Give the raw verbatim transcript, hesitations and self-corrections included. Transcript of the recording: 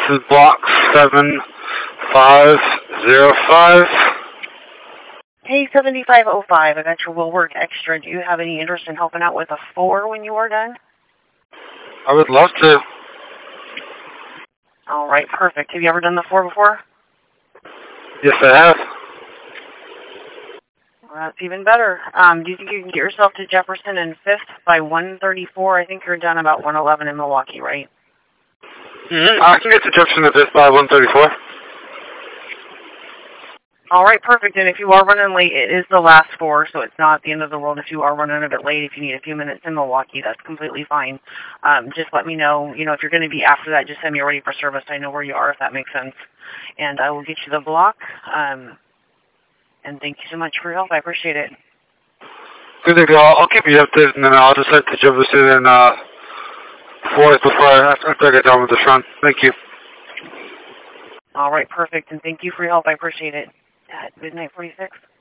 is block seven five zero five. Hey, seventy-five oh five, I got your Will Work Extra. Do you have any interest in helping out with a four when you are done? I would love to. All right, perfect. Have you ever done the four before? Yes, I have. Well, that's even better. Um, do you think you can get yourself to Jefferson and fifth by one thirty-four? I think you're done about one eleven in Milwaukee, right? Mm-hmm. I can get to Jefferson and fifth by one thirty-four. All right, perfect. And if you are running late, it is the last four, so it's not the end of the world if you are running a bit late. If you need a few minutes in Milwaukee, that's completely fine. Um, just let me know. You know, if you're going to be after that, just send me a ready for service. I know where you are, if that makes sense. And I will get you the block. Um, and thank you so much for your help. I appreciate it. Good to go. I'll keep you updated, and then I'll just head to Jefferson and uh, fourth before I, after I get done with this run. Thank you. All right, perfect. And thank you for your help. I appreciate it. At midnight forty-six.